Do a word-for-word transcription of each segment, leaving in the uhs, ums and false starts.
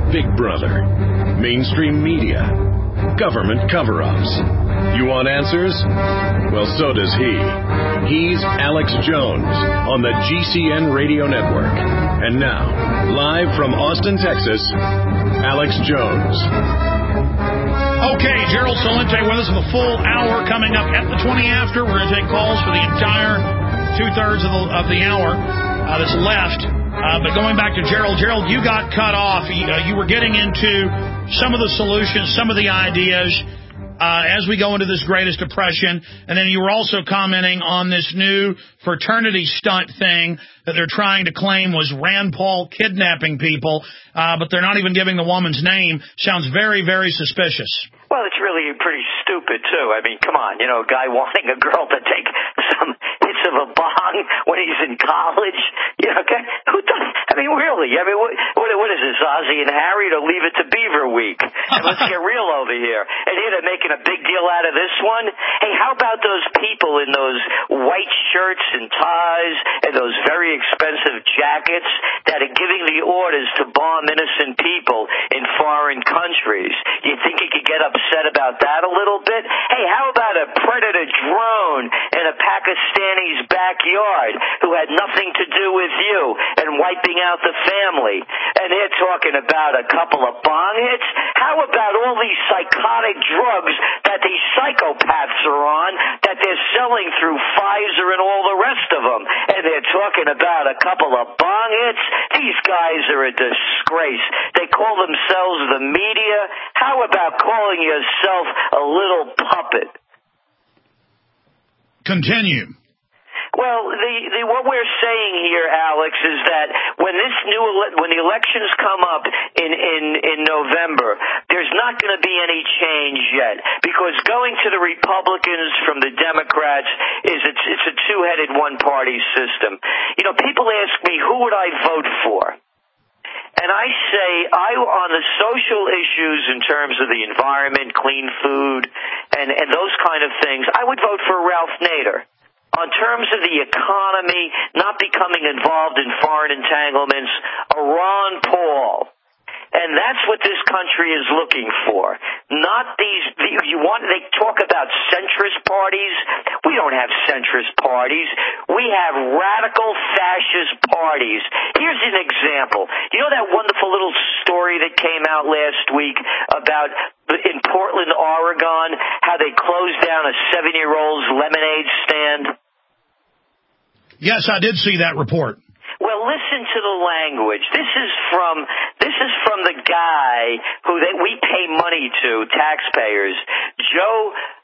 Big Brother, mainstream media, government cover-ups. You want answers? Well, so does he. He's Alex Jones on the G C N Radio Network. And now, live from Austin, Texas, Alex Jones. Okay, Gerald Celente with us with a full hour coming up at the twenty after. We're going to take calls for the entire two-thirds of the, of the hour uh, that's left. Uh, but going back to Gerald, Gerald, you got cut off. You, uh, you were getting into some of the solutions, some of the ideas uh, as we go into this greatest depression. And then you were also commenting on this new fraternity stunt thing that they're trying to claim was Rand Paul kidnapping people, uh, but they're not even giving the woman's name. Sounds very, very suspicious. Well, it's really pretty stupid, too. I mean, come on, you know, a guy wanting a girl to take some hits of a bong when he's in college. You know, okay? Who does? I mean, really? I mean, what, what, what is this, Ozzie and Harry, to Leave It to Beaver Week? And let's get real over here. And here they're making a big deal out of this one. Hey, how about those people in those white shirts and ties and those very expensive jackets that are giving the orders to bomb innocent people in foreign countries? You think you could get upset about that a little bit? Hey, how about a Predator drone in a Pakistani's backyard who had nothing to do with you and wiping out the family? And they're talking about a couple of bong hits? How about all these psychotic drugs that these psychopaths are on that they're selling through Pfizer and all the rest of them? And they're talking about a couple of bong hits? These guys are a disgrace. They call themselves the media. How about calling yourself a little puppet? Continue. Well, the, the what we're saying here, Alex, is that when this new when the elections come up in in in November, there's not going to be any change yet, because going to the Republicans from the Democrats is it's it's a two-headed one-party system. You know, people ask me, who would I vote for? And I say, I on the social issues in terms of the environment, clean food, and and those kind of things, I would vote for Ralph Nader. On terms of the economy, not becoming involved in foreign entanglements, a Ron Paul. And that's what this country is looking for. Not these, you want, they talk about centrist parties. We don't have centrist parties. We have radical fascist parties. Here's an example. You know that wonderful little story that came out last week about in Portland, Oregon, how they closed down a seven-year-old's lemonade stand? Yes, I did see that report. Well, listen to the language. This is from this is from the guy who that we pay money to, taxpayers, Joe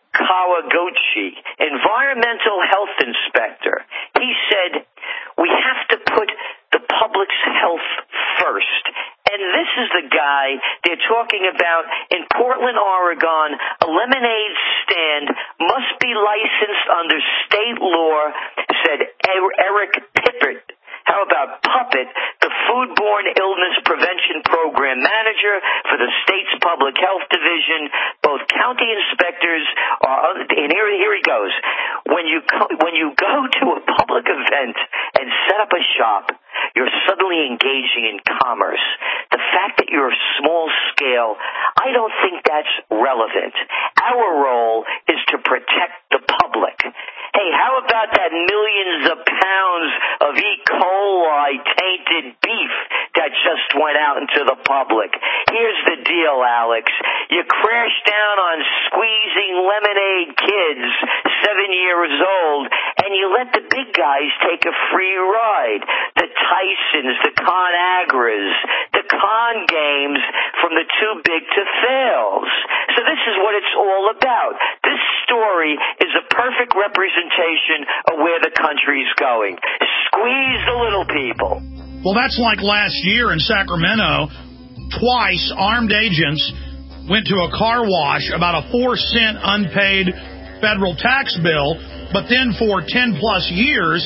Kawaguchi, environmental health inspector. He said, we have to put the public's health first. And this is the guy they're talking about in Portland, Oregon. A lemonade stand must be licensed under state law, said Eric Pippert. How about Puppet, the Foodborne Illness Prevention Program Manager for the state's Public Health Division? Both county inspectors are, and here, here he goes. When you, when you go to a public event and set up a shop, you're suddenly engaging in commerce. The fact that you're small scale, I don't think that's relevant. Our role is to protect the public. Hey, how about that millions of pounds of E. coli tainted beef that just went out into the public? Here's the deal, Alex. You crash down on squeezing lemonade kids, seven years old, and you let the big guys take a free ride. The Tysons, the ConAgras, the con games from the too big to fails. So this is what it's all about. This story is a perfect representation of where the country's going. Squeeze the little people. Well, that's like last year in Sacramento. Twice, armed agents went to a car wash about a four cent unpaid federal tax bill, but then for ten plus years,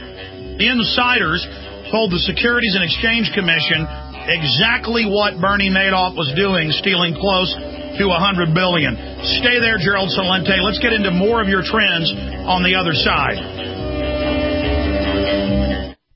the insiders told the Securities and Exchange Commission exactly what Bernie Madoff was doing, stealing close to one hundred billion dollars. Stay there, Gerald Celente. Let's get into more of your trends on the other side.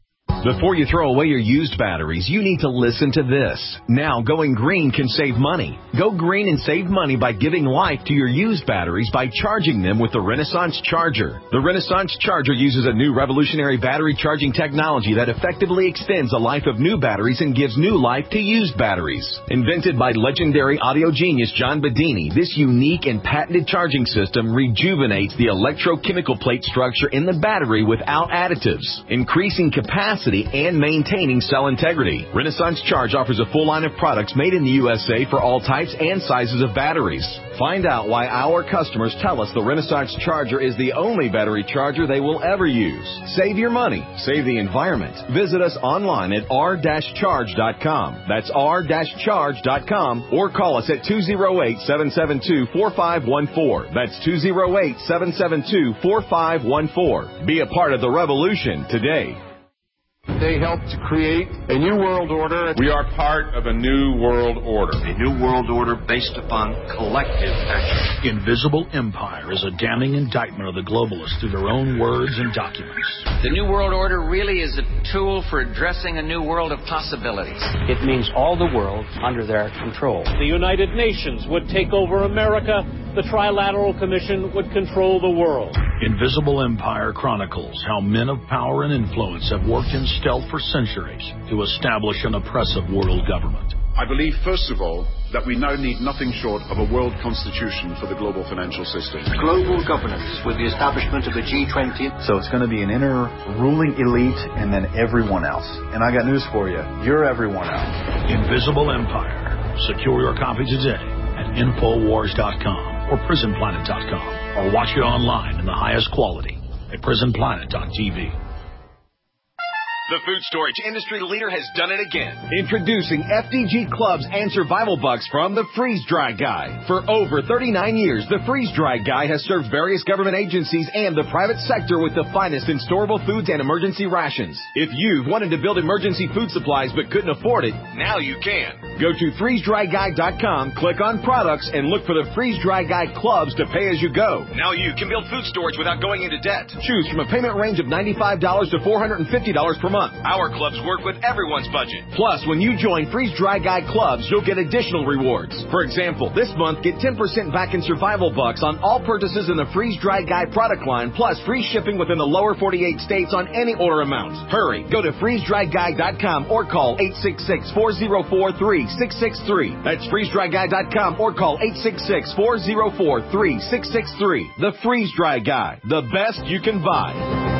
Before you throw away your used batteries, you need to listen to this. Now, going green can save money. Go green and save money by giving life to your used batteries by charging them with the Renaissance Charger. The Renaissance Charger uses a new revolutionary battery charging technology that effectively extends the life of new batteries and gives new life to used batteries. Invented by legendary audio genius John Bedini, this unique and patented charging system rejuvenates the electrochemical plate structure in the battery without additives, increasing capacity and maintaining cell integrity. Renaissance Charge offers a full line of products made in the U S A for all types and sizes of batteries. Find out why our customers tell us the Renaissance Charger is the only battery charger they will ever use. Save your money. Save the environment. Visit us online at r dash charge dot com. That's r dash charge dot com, or call us at two oh eight, seven seven two, four five one four. That's two oh eight, seven seven two, four five one four. Be a part of the revolution today. They helped to create a new world order. We are part of a new world order. A new world order based upon collective action. Invisible Empire is a damning indictment of the globalists through their own words and documents. The new world order really is a tool for addressing a new world of possibilities. It means all the world under their control. The United Nations would take over America. The Trilateral Commission would control the world. Invisible Empire chronicles how men of power and influence have worked in stealth for centuries to establish an oppressive world government. I believe, first of all, that we now need nothing short of a world constitution for the global financial system. Global governance with the establishment of the G twenty. So it's going to be an inner ruling elite and then everyone else. And I got news for you. You're everyone else. Invisible Empire. Secure your copy today at infowars dot com or prison planet dot com, or watch it online in the highest quality at prison planet dot t v. The food storage industry leader has done it again. Introducing F D G Clubs and Survival Bucks from the Freeze Dry Guy. For over thirty-nine years, the Freeze Dry Guy has served various government agencies and the private sector with the finest in storable foods and emergency rations. If you've wanted to build emergency food supplies but couldn't afford it, now you can. Go to freeze dry guy dot com, click on products, and look for the Freeze Dry Guy Clubs to pay as you go. Now you can build food storage without going into debt. Choose from a payment range of ninety-five dollars to four hundred fifty dollars per month. Our clubs work with everyone's budget. Plus, when you join Freeze Dry Guy Clubs, you'll get additional rewards. For example, this month, get ten percent back in Survival Bucks on all purchases in the Freeze Dry Guy product line, plus free shipping within the lower forty-eight states on any order amount. Hurry, go to freeze dry guy dot com or call eight six six, four oh four, three six six three. That's freeze dry guy dot com or call eight six six, four oh four, three six six three. The Freeze Dry Guy, the best you can buy.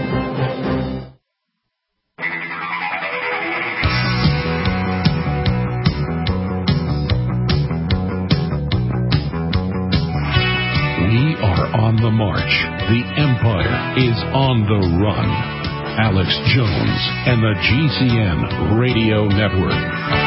On the march, the empire is on the run. Alex Jones and the G C N Radio Network.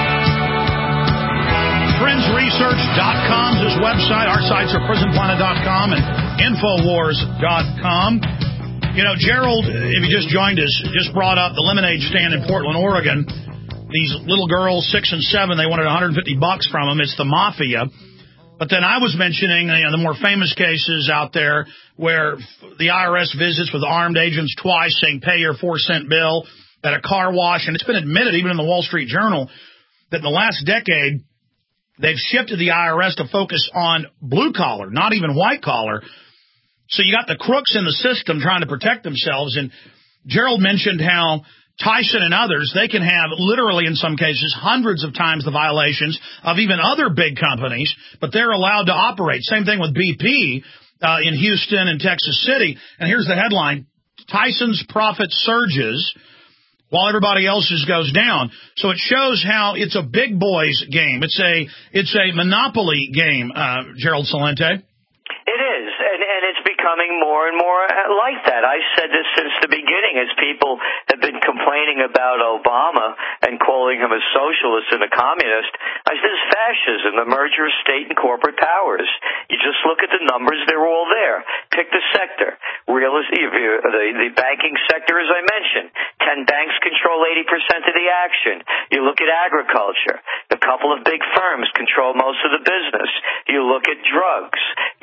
friends research dot com is his website. Our sites are prison planet dot com and infowars dot com. You know, Gerald, if you just joined us, just brought up the lemonade stand in Portland, Oregon. These little girls, six and seven, they wanted one hundred fifty bucks from them. It's the mafia. But then I was mentioning, you know, the more famous cases out there where the I R S visits with armed agents twice saying pay your four cent bill at a car wash. And it's been admitted even in the Wall Street Journal that in the last decade they've shifted the I R S to focus on blue collar, not even white collar. So you got the crooks in the system trying to protect themselves. And Gerald mentioned how Tyson and others, they can have literally in some cases hundreds of times the violations of even other big companies, but they're allowed to operate. Same thing with B P uh, in Houston and Texas City. And here's the headline: Tyson's profit surges while everybody else's goes down. So it shows how it's a big boys game. It's a it's a monopoly game, uh, Gerald Celente. It is, and, and it's becoming more and more like that. I've said this since the beginning, as people have been complaining about Obama and calling him a socialist and a communist. I said it's fascism, the merger of state and corporate powers. You just look at the numbers, they're all there. Pick the sector. Real estate, the, the banking sector, as I mentioned. Ten banks control eighty percent of the action. You look at agriculture. A couple of big firms control most of the business. You look at drugs.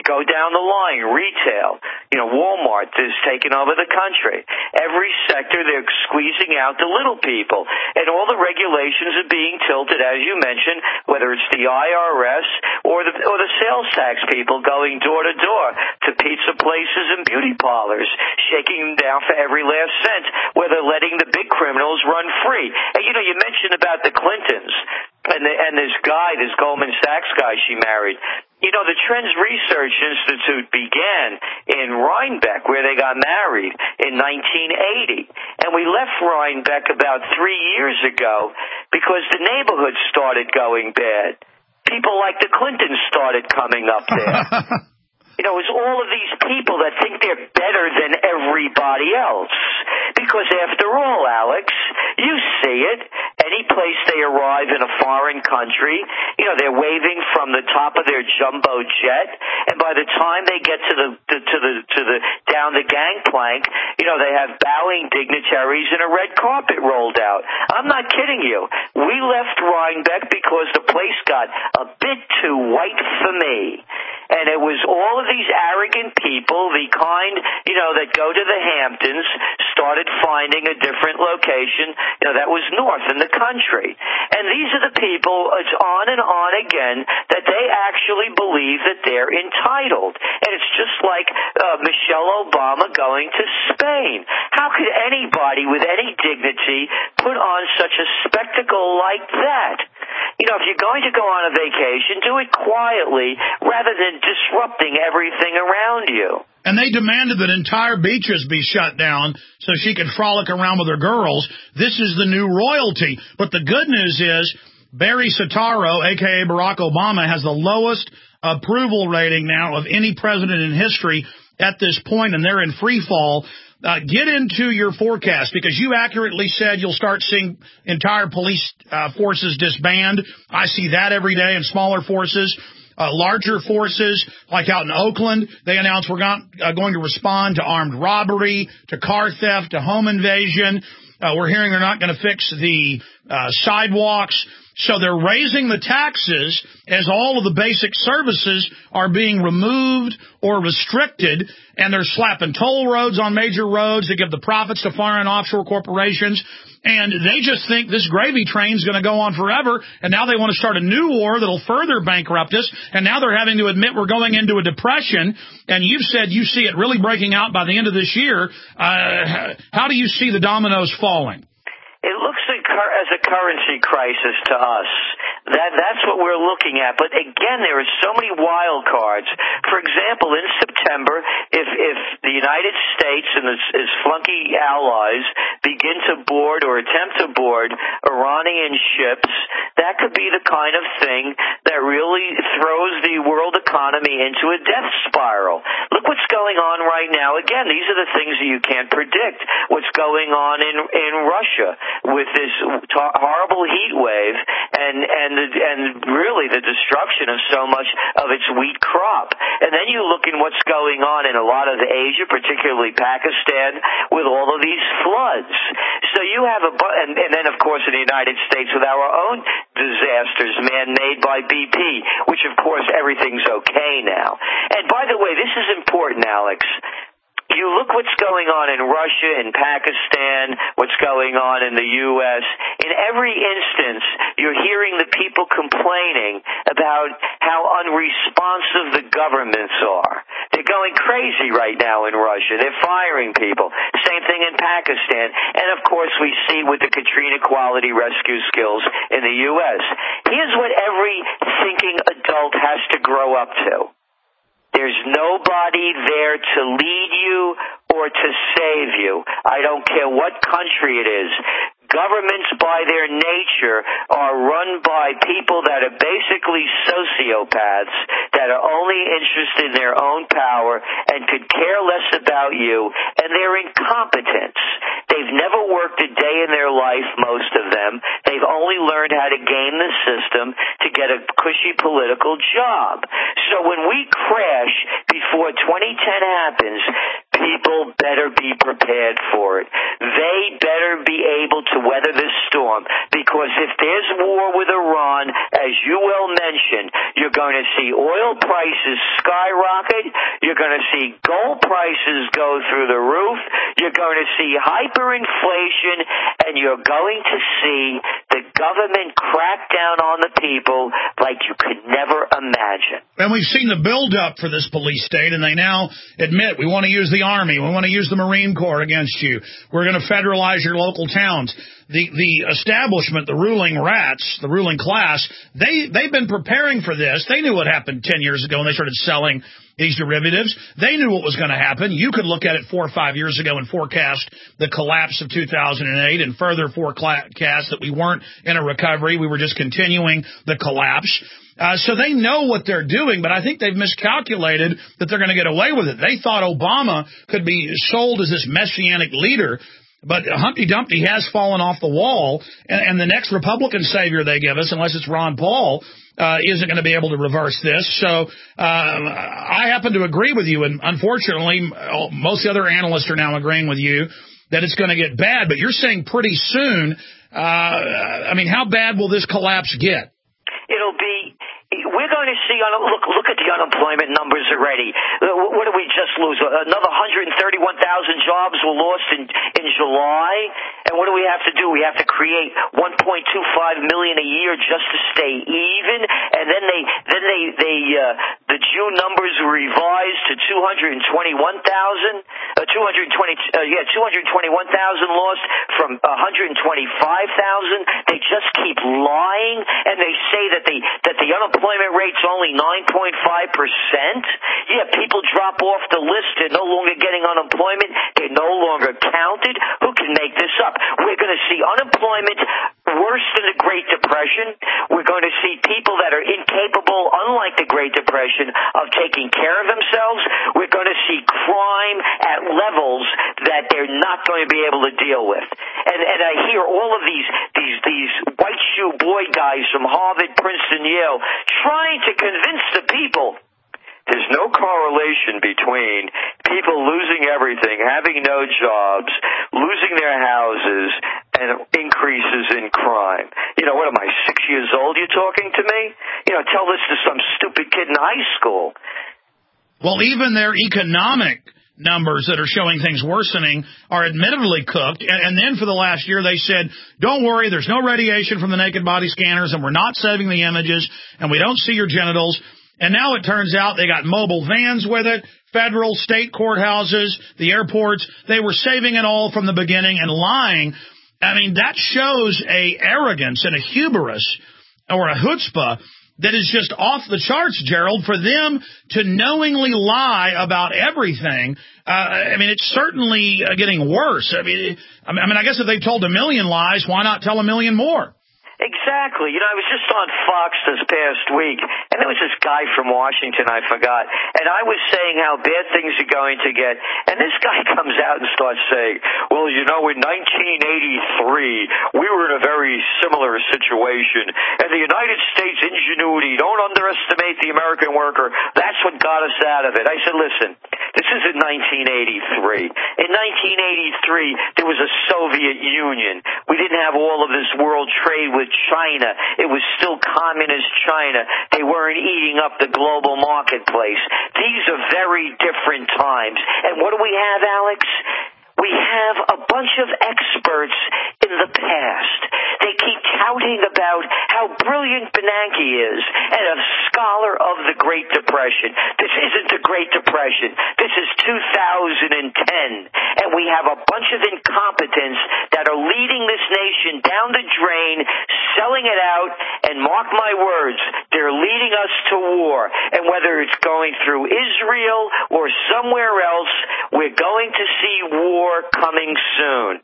go down the line, retail. You know, Walmart is taking over the country. Every sector, they're squeezing out the little people. And all the regulations are being tilted, as you mentioned, whether it's the I R S or the, or the sales tax people going door to door to pizza places and beauty parlors, shaking them down for every last cent, where they're letting the big criminals run free. And, you know, you mentioned about the Clintons and, the, and this guy, this Goldman Sachs guy she married. You know, the Trends Research Institute began in Rhinebeck, where they got married in nineteen eighty. And we left Rhinebeck about three years ago because the neighborhood started going bad. People like the Clintons started coming up there. You know, it's all of these people that think they're better than everybody else. Because after all, Alex, you see it. Any place they arrive in a foreign country, you know, they're waving from the top of their jumbo jet, and by the time they get to the, to, to the, to the, down the gangplank, you know, they have bowing dignitaries and a red carpet rolled out. I'm not kidding you. We left Rhinebeck because the place got a bit too white for me. And it was all of these arrogant people, the kind, you know, that go to the Hamptons, started finding a different location, you know, that was north in the country. And these are the people, it's on and on again, that they actually believe that they're entitled. And it's just like uh, Michelle Obama going to Spain. How could anybody with any dignity put on such a spectacle like that? You know, if you're going to go on a vacation, do it quietly rather than disrupting everything around you. And they demanded that entire beaches be shut down so she could frolic around with her girls. This is the new royalty. But the good news is Barry Soetoro, a k a. Barack Obama, has the lowest approval rating now of any president in history at this point, and they're in free fall. Uh, get into your forecast, because you accurately said you'll start seeing entire police uh, forces disband. I see that every day in smaller forces. Uh, larger forces, like out in Oakland, they announced we're not, uh, going to respond to armed robbery, to car theft, to home invasion. Uh, we're hearing they're not going to fix the uh, sidewalks. So they're raising the taxes as all of the basic services are being removed or restricted, and they're slapping toll roads on major roads to give the profits to foreign offshore corporations. And they just think this gravy train's going to go on forever, and now they want to start a new war that'll further bankrupt us, and now they're having to admit we're going into a depression, and you've said you see it really breaking out by the end of this year. Uh, how do you see the dominoes falling? It looks as a currency crisis to us. That that's what we're looking at. But again, there are so many wild cards. For example, in September, if if the United States and its, its flunky allies begin to board or attempt to board Iranian ships, that could be the kind of thing that really throws the world economy into a death spiral. Look what's going on right now. Again, these are the things that you can't predict. What's going on in in Russia with this t- horrible heat wave and and the, and really the destruction of so much of its wheat crop. And then you look in what's going on in a lot of Asia, particularly Pakistan, with all of these floods. So you have a and, and then of course in the United States with our own disasters man-made by B P, which of course everything's okay now. And by the way, this is important, Alex. You look what's going on in Russia, in Pakistan, what's going on in the U S. In every instance, you're hearing the people complaining about how unresponsive the governments are. They're going crazy right now in Russia. They're firing people. Same thing in Pakistan. And, of course, we see with the Katrina quality rescue skills in the U S. Here's what every thinking adult has to grow up to. There's nobody there to lead you or to save you. I don't care what country it is. Governments, by their nature, are run by people that are basically sociopaths that are only interested in their own power and could care less about you, and they're incompetent. They've never worked a day in their life, most of them. They've only learned how to game the system to get a cushy political job. So when we crash before twenty ten happens, people better be prepared for it. They better be able to weather this storm, because if there's war with Iran, as you well mentioned, you're You're going to see oil prices skyrocket. You're going to see gold prices go through the roof. You're going to see hyperinflation, and you're going to see the government crack down on the people like you could never imagine. And we've seen the buildup for this police state, and they now admit we want to use the Army, we want to use the Marine Corps against you. We're going to federalize your local towns. The the establishment, the ruling rats, the ruling class, they, they've been preparing for this. They knew what happened ten years ago when they started selling these derivatives. They knew what was going to happen. You could look at it four or five years ago and forecast the collapse of two thousand eight and further forecast that we weren't in a recovery. We were just continuing the collapse. Uh, so they know what they're doing, but I think they've miscalculated that they're going to get away with it. They thought Obama could be sold as this messianic leader, but Humpty Dumpty has fallen off the wall, and, and the next Republican savior they give us, unless it's Ron Paul, uh, isn't going to be able to reverse this. So uh, I happen to agree with you, and unfortunately, most of the other analysts are now agreeing with you that it's going to get bad, but you're saying pretty soon. Uh, I mean, how bad will this collapse get? It'll be... We're going to see, look look at the unemployment numbers already. What did we just lose? Another one hundred thirty-one thousand jobs were lost in, in July. And what do we have to do? We have to create one point two five million a year just to stay even. And then they, then they, they, uh, the June numbers were revised to two hundred twenty-one thousand, uh, two hundred twenty, uh, yeah, two hundred twenty-one thousand lost from one hundred twenty-five thousand. They just keep lying, and they say that the, that the unemployment Unemployment rate's only nine point five percent. Yeah, people drop off the list. They're no longer getting unemployment. They're no longer counted. Who can make this up? We're going to see unemployment worse than the Great Depression. We're going to see people that are incapable, unlike the Great Depression, of taking care of themselves. We're going to see crime at levels that they're not going to be able to deal with. And, and I hear all of these, these, these white shoe boy guys from Harvard, Princeton, Yale, trying to convince the people there's no correlation between people losing everything, having no jobs, losing their houses, and increases in crime. You know, what am I, six years old you're talking to me? You know, tell this to some stupid kid in high school. Well, even their economic numbers that are showing things worsening are admittedly cooked. And, and then for the last year, they said, don't worry, there's no radiation from the naked body scanners, and we're not saving the images, and we don't see your genitals. And now it turns out they got mobile vans with it, federal, state courthouses, the airports. They were saving it all from the beginning and lying. I mean, that shows a arrogance and a hubris or a chutzpah that is just off the charts, Gerald, for them to knowingly lie about everything. Uh, I mean, it's certainly uh, getting worse. I mean, I mean, I guess if they told a million lies, why not tell a million more? Exactly. You know, I was just on Fox this past week, and there was this guy from Washington, I forgot, and I was saying how bad things are going to get, and this guy comes out and starts saying, well, you know, in nineteen eighty-three, we were in a very similar situation, and the United States ingenuity, don't underestimate the American worker, that's what got us out of it. I said, listen, this isn't nineteen eighty-three. In nineteen eighty-three, there was a Soviet Union. We didn't have all of this world trade with China. It was still communist China. They weren't eating up the global marketplace. These are very different times. And what do we have, Alex? We have a bunch of experts in the past. They keep touting about how brilliant Bernanke is and a scholar of the Great Depression. This isn't the Great Depression. This is two thousand ten. And we have a bunch of incompetents that are leading this nation down the drain, selling it out, and mark my words, they're leading us to war. And whether it's going through Israel or somewhere else, we're going to see war coming soon.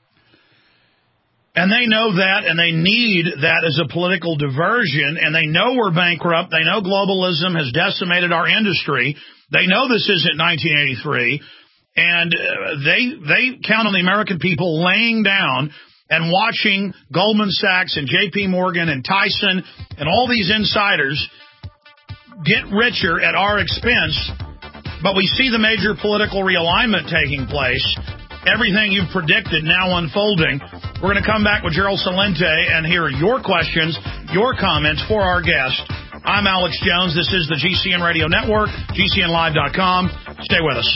And they know that, and they need that as a political diversion, and they know we're bankrupt. They know globalism has decimated our industry. They know this isn't nineteen eighty-three, and they they count on the American people laying down and watching Goldman Sachs and J P Morgan and Tyson and all these insiders get richer at our expense. But we see the major political realignment taking place. Everything you've predicted now unfolding. We're going to come back with Gerald Celente and hear your questions, your comments for our guest. I'm Alex Jones. This is the G C N Radio Network, G C N live dot com. Stay with us.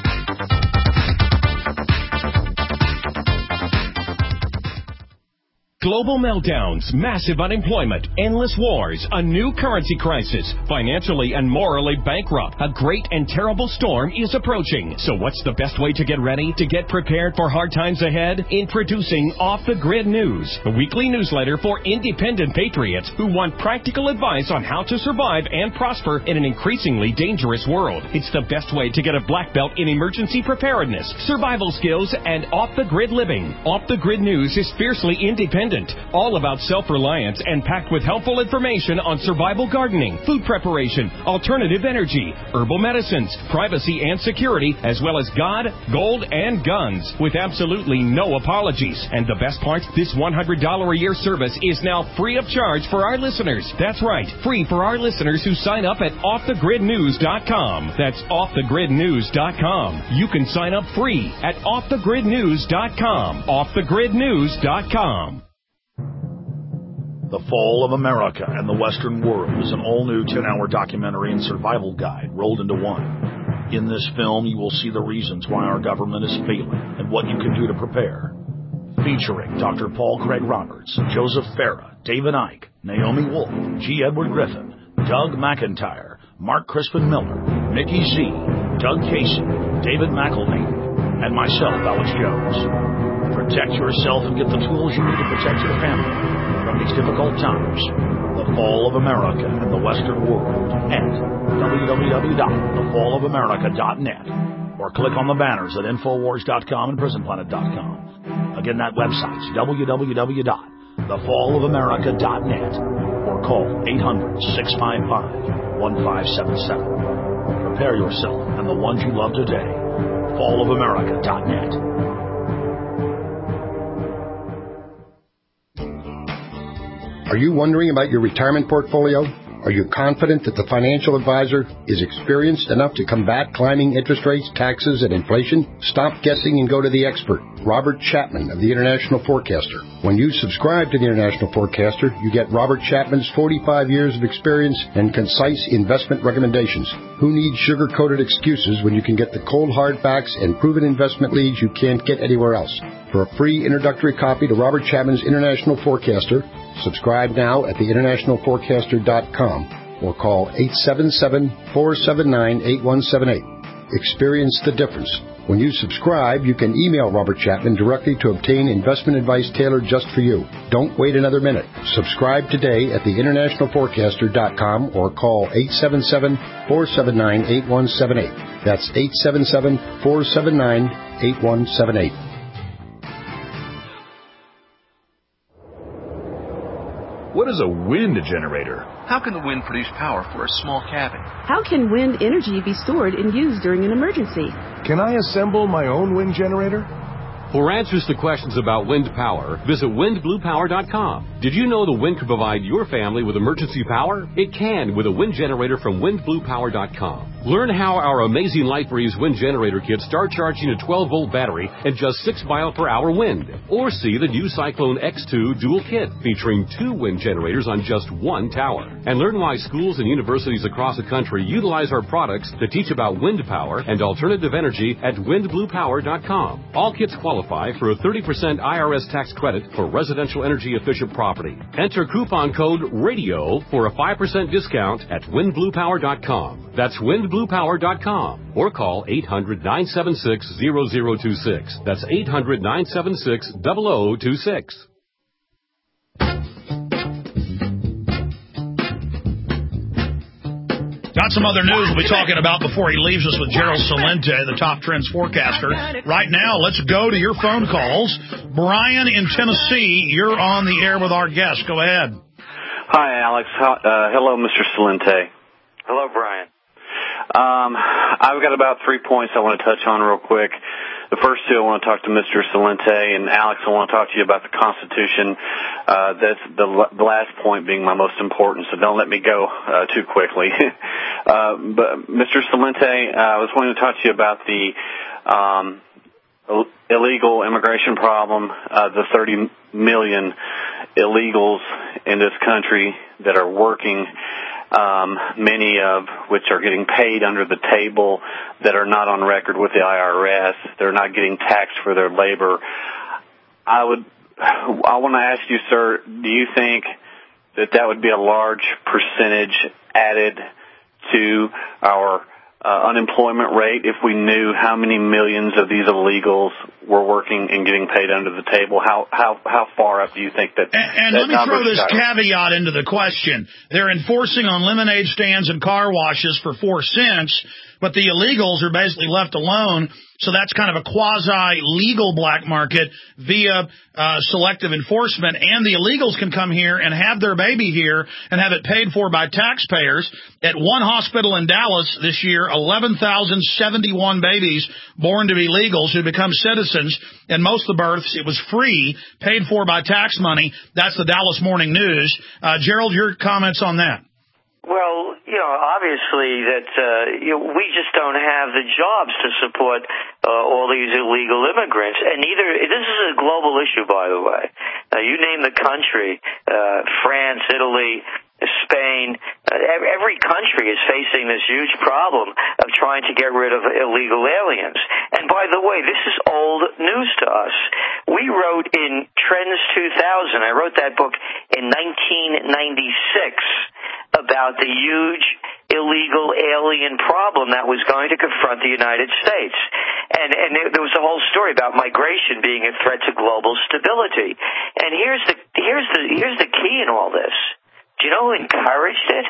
Global meltdowns, massive unemployment, endless wars, a new currency crisis, financially and morally bankrupt. A great and terrible storm is approaching. So what's the best way to get ready, to get prepared for hard times ahead? Introducing Off the Grid News, a weekly newsletter for independent patriots who want practical advice on how to survive and prosper in an increasingly dangerous world. It's the best way to get a black belt in emergency preparedness, survival skills, and off-the-grid living. Off the Grid News is fiercely independent, all about self-reliance and packed with helpful information on survival gardening, food preparation, alternative energy, herbal medicines, privacy and security, as well as God, gold, and guns, with absolutely no apologies. And the best part, this one hundred dollars a year service is now free of charge for our listeners. That's right, free for our listeners who sign up at off the grid news dot com. That's off the grid news dot com. You can sign up free at off the grid news dot com. off the grid news dot com. The Fall of America and the Western World is an all-new ten-hour documentary and survival guide rolled into one. In this film, you will see the reasons why our government is failing and what you can do to prepare. Featuring Doctor Paul Craig Roberts, Joseph Farah, David Icke, Naomi Wolf, G. Edward Griffin, Doug McIntyre, Mark Crispin Miller, Mickey Z, Doug Casey, David McElveen, and myself, Alex Jones. Protect yourself and get the tools you need to protect your family from these difficult times. The Fall of America and the Western World at w w w dot the fall of america dot net or click on the banners at infowars dot com and prison planet dot com. Again, that website's w w w dot the fall of america dot net or call eight hundred, six five five, one five seven seven. Prepare yourself and the ones you love today. fall of america dot net. Are you wondering about your retirement portfolio? Are you confident that the financial advisor is experienced enough to combat climbing interest rates, taxes, and inflation? Stop guessing and go to the expert, Robert Chapman of the International Forecaster. When you subscribe to the International Forecaster, you get Robert Chapman's forty-five years of experience and concise investment recommendations. Who needs sugar-coated excuses when you can get the cold hard facts and proven investment leads you can't get anywhere else? For a free introductory copy to Robert Chapman's International Forecaster, subscribe now at the international forecaster dot com or call eight seven seven, four seven nine, eight one seven eight. Experience the difference. When you subscribe, you can email Robert Chapman directly to obtain investment advice tailored just for you. Don't wait another minute. Subscribe today at the international forecaster dot com or call eight seven seven, four seven nine, eight one seven eight. That's eight seven seven, four seven nine, eight one seven eight. What is a wind generator? How can the wind produce power for a small cabin? How can wind energy be stored and used during an emergency? Can I assemble my own wind generator? For answers to questions about wind power, visit wind blue power dot com. Did you know the wind could provide your family with emergency power? It can with a wind generator from wind blue power dot com. Learn how our amazing LightBreeze wind generator kits start charging a twelve volt battery at just six mile per hour wind. Or see the new Cyclone X two dual kit featuring two wind generators on just one tower. And learn why schools and universities across the country utilize our products to teach about wind power and alternative energy at wind blue power dot com. All kits qualify for a thirty percent I R S tax credit for residential energy efficient property. Enter coupon code RADIO for a five percent discount at wind blue power dot com. That's wind blue power dot com or call eight hundred, nine seven six, zero zero two six. That's eight hundred, nine seven six, zero zero two six. Got some other news we'll be talking about before he leaves us with Gerald Celente, the top trends forecaster. Right now, let's go to your phone calls. Brian in Tennessee, you're on the air with our guest. Go ahead. Hi, Alex. Uh, hello, Mister Celente. Hello, Brian. Um, I've got about three points I want to touch on real quick. The first two, I want to talk to Mister Celente, and Alex, I want to talk to you about the Constitution. Uh, that's the, the last point being my most important, so don't let me go uh, too quickly. uh, but Mister Celente, uh, I was wanting to talk to you about the um, illegal immigration problem, uh, the thirty million illegals in this country that are working. um, many of which are getting paid under the table that are not on record with the I R S. They're not getting taxed for their labor. I would, I want to ask you, sir, do you think that that would be a large percentage added to our uh, unemployment rate if we knew how many millions of these illegals were working and getting paid under the table? How how how far up do you think that? And, and that let me throw this got? caveat into the question. They're enforcing on lemonade stands and car washes for four cents, but the illegals are basically left alone. So that's kind of a quasi-legal black market via uh, selective enforcement. And the illegals can come here and have their baby here and have it paid for by taxpayers. At one hospital in Dallas this year, eleven thousand seventy-one babies born to be legals who become citizens. And most of the births, it was free, paid for by tax money. That's the Dallas Morning News. Uh, Gerald, your comments on that? Well, you know, obviously that uh, you know, we just don't have the jobs to support uh, all these illegal immigrants. And neither, this is a global issue, by the way. Uh, you name the country, uh, France, Italy, Spain, uh, every country is facing this huge problem of trying to get rid of illegal aliens. And by the way, this is old news to us. We wrote in Trends two thousand, I wrote that book in nineteen ninety-six, about the huge illegal alien problem that was going to confront the United States. And, and there was a whole story about migration being a threat to global stability. And here's the, here's the, here's the key in all this. Do you know who encouraged it?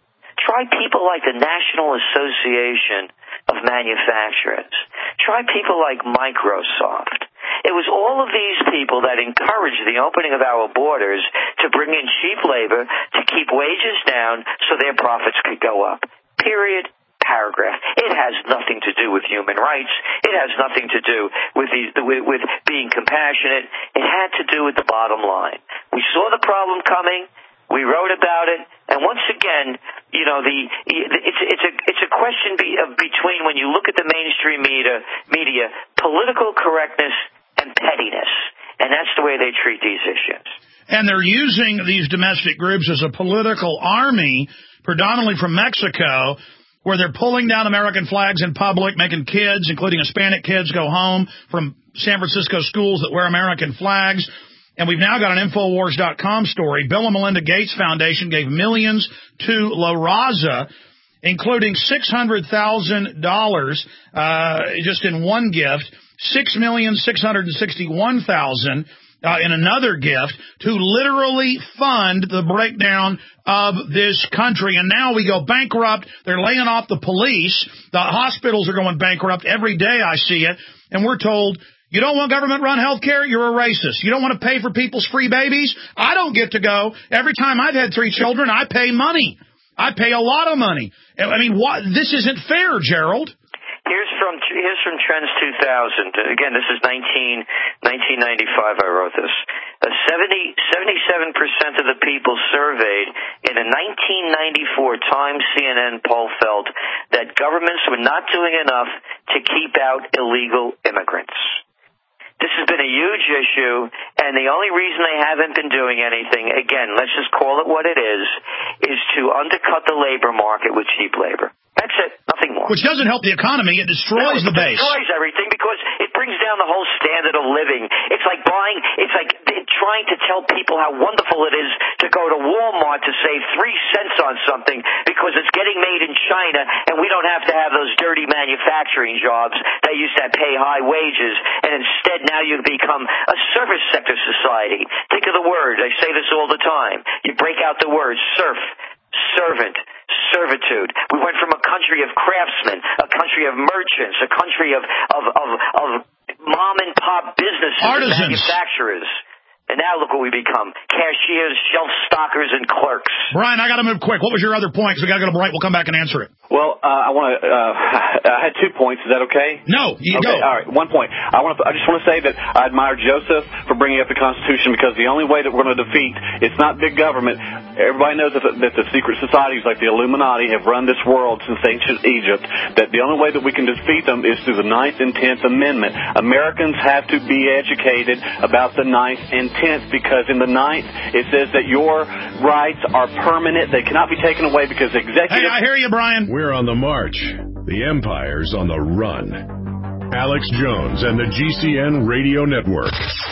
Try people like the National Association of Manufacturers. Try people like Microsoft. It was all of these people that encouraged the opening of our borders to bring in cheap labor to keep wages down so their profits could go up. Period. Paragraph. It has nothing to do with human rights. It has nothing to do with, the, with, with being compassionate. It had to do with the bottom line. We saw the problem coming. We wrote about it, and once again, you know, the it's it's a it's a question be, of between, when you look at the mainstream media, media, political correctness and pettiness, and that's the way they treat these issues. And they're using these domestic groups as a political army, predominantly from Mexico, where they're pulling down American flags in public, making kids, including Hispanic kids, go home from San Francisco schools that wear American flags. And we've now got an Infowars dot com story. Bill and Melinda Gates Foundation gave millions to La Raza, including six hundred thousand dollars uh, just in one gift, six million six hundred sixty-one thousand dollars uh, in another gift to literally fund the breakdown of this country. And now we go bankrupt. They're laying off the police. The hospitals are going bankrupt every day. I see it. And we're told, you don't want government-run health care? You're a racist. You don't want to pay for people's free babies? I don't get to go. Every time I've had three children, I pay money. I pay a lot of money. I mean, what? This isn't fair, Gerald. Here's from here's from Trends two thousand. Again, this is nineteen ninety-five. I wrote this. Uh, seventy, seventy-seven percent of the people surveyed in a nineteen ninety-four Times C N N poll felt that governments were not doing enough to keep out illegal immigrants. This has been a huge issue, and the only reason they haven't been doing anything, again, let's just call it what it is, is to undercut the labor market with cheap labor. That's it. Nothing more. Which doesn't help the economy. It destroys no, it the base. It destroys everything because it brings down the whole standard of living. It's like buying, it's like trying to tell people how wonderful it is to go to Walmart to save three cents on something because it's getting made in China and we don't have to have those dirty manufacturing jobs that used to pay high wages. And instead now you become a service sector society. Think of the word. I say this all the time. You break out the word serf, servant, servitude. We went from a country of craftsmen, a country of merchants, a country of of of, of mom and pop businesses, artisans, and manufacturers. And now look what we become. Cashiers, shelf stockers, and clerks. Brian, I got to move quick. What was your other point? Because we got to go to break. We'll come back and answer it. Well, uh, I want to, uh, I had two points. Is that okay? No, you okay, go. All right, one point. I want to, I just want to say that I admire Joseph for bringing up the Constitution because the only way that we're going to defeat, it's not big government. Everybody knows that the, that the secret societies like the Illuminati have run this world since ancient Egypt, that the only way that we can defeat them is through the Ninth and Tenth Amendment. Americans have to be educated about the Ninth and tenth because in the ninth it says that your rights are permanent. They cannot be taken away because executive... Hey, I hear you, Brian. We're on the march. The empire's on the run. Alex Jones and the G C N Radio Network.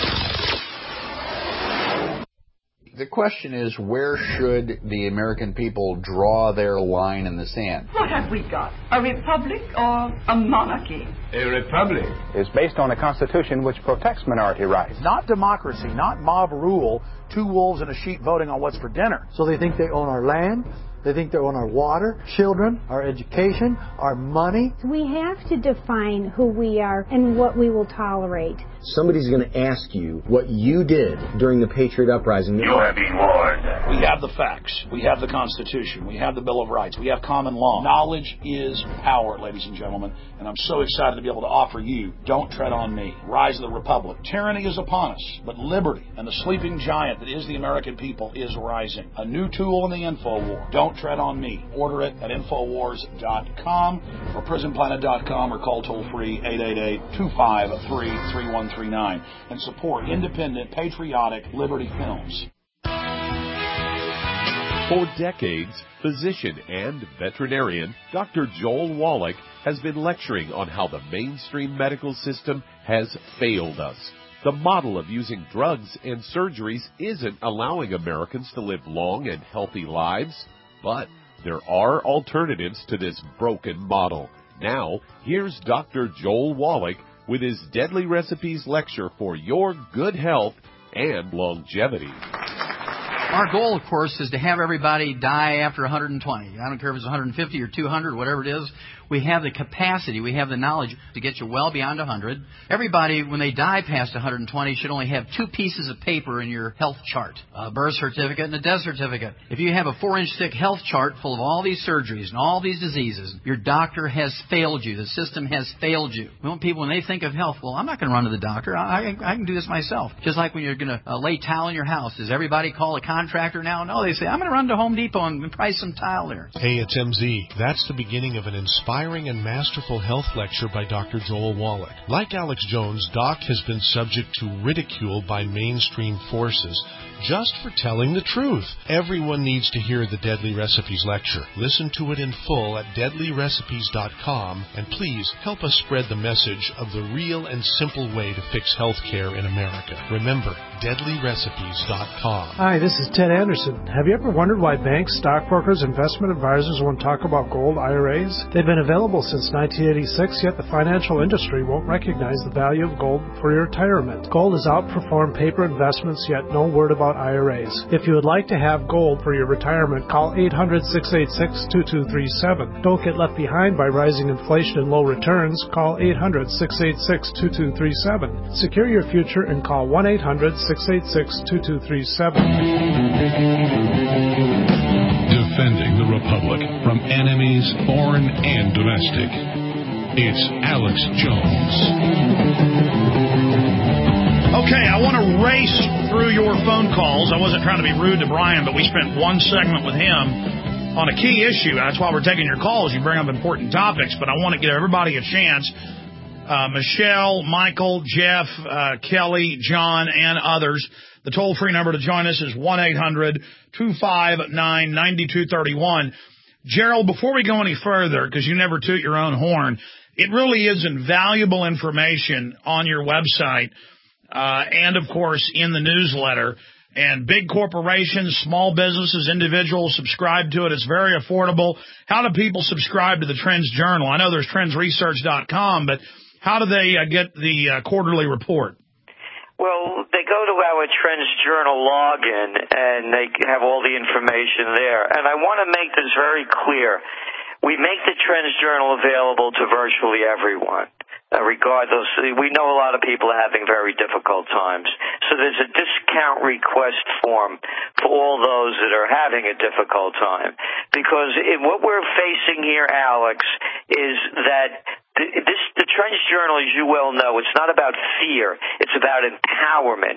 The question is, where should the American people draw their line in the sand? What have we got? A republic or a monarchy? A republic is based on a constitution which protects minority rights. Not democracy, not mob rule, two wolves and a sheep voting on what's for dinner. So they think they own our land, they think they own our water, children, our education, our money. We have to define who we are and what we will tolerate. Somebody's going to ask you what you did during the Patriot Uprising. You have been warned. We have the facts. We have the Constitution. We have the Bill of Rights. We have common law. Knowledge is power, ladies and gentlemen. And I'm so excited to be able to offer you Don't Tread on Me, Rise of the Republic. Tyranny is upon us, but liberty and the sleeping giant that is the American people is rising. A new tool in the info war. Don't Tread on Me. Order it at infowars dot com or prison planet dot com or call toll-free eight eight eight, two five three, three one three nine and support independent, patriotic Liberty Films. For decades, physician and veterinarian Doctor Joel Wallach has been lecturing on how the mainstream medical system has failed us. The model of using drugs and surgeries isn't allowing Americans to live long and healthy lives, but there are alternatives to this broken model. Now, here's Doctor Joel Wallach with his Deadly Recipes lecture for your good health and longevity. Our goal, of course, is to have everybody die after one hundred twenty. I don't care if it's one hundred fifty or two hundred, whatever it is. We have the capacity, we have the knowledge to get you well beyond one hundred. Everybody, when they die past one hundred twenty, should only have two pieces of paper in your health chart, a birth certificate and a death certificate. If you have a four-inch thick health chart full of all these surgeries and all these diseases, your doctor has failed you. The system has failed you. We want people, when they think of health, well, I'm not going to run to the doctor. I, I, I can do this myself. Just like when you're going to uh, lay tile in your house. Does everybody call a contractor now? No, they say, I'm going to run to Home Depot and price some tile there. Hey, it's M Z. That's the beginning of an inspiring and masterful health lecture by Doctor Joel Wallach. Like Alex Jones, Doc has been subject to ridicule by mainstream forces just for telling the truth. Everyone needs to hear the Deadly Recipes lecture. Listen to it in full at deadly recipes dot com, and please help us spread the message of the real and simple way to fix health care in America. Remember, deadly recipes dot com. Hi, this is Ted Anderson. Have you ever wondered why banks, stockbrokers, investment advisors won't talk about gold I R As? They've been available since nineteen eighty-six, yet the financial industry won't recognize the value of gold for your retirement. Gold has outperformed paper investments, yet no word about I R As. If you would like to have gold for your retirement, call eight hundred, six eight six, two two three seven. Don't get left behind by rising inflation and low returns. Call eight hundred, six eight six, two two three seven. Secure your future and call one eight hundred, six eight six, two two three seven. Defending the Republic from enemies, foreign and domestic. It's Alex Jones. Okay, I want to race through your phone calls. I wasn't trying to be rude to Brian, but we spent one segment with him on a key issue. That's why we're taking your calls. You bring up important topics, but I want to give everybody a chance. Uh, Michelle, Michael, Jeff, uh, Kelly, John, and others. The toll-free number to join us is one eight hundred, two five nine, nine two three one. Gerald, before we go any further, because you never toot your own horn, it really is invaluable information on your website uh, and, of course, in the newsletter. And big corporations, small businesses, individuals subscribe to it. It's very affordable. How do people subscribe to the Trends Journal? I know there's trends research dot com, but how do they uh, get the uh, quarterly report? Well, they go to our Trends Journal login, and they have all the information there. And I want to make this very clear. We make the Trends Journal available to virtually everyone, uh, regardless. We know a lot of people are having very difficult times. So there's a discount request form for all those that are having a difficult time. Because it, what we're facing here, Alex, is that This, the Trends Journal, as you well know, it's not about fear. It's about empowerment.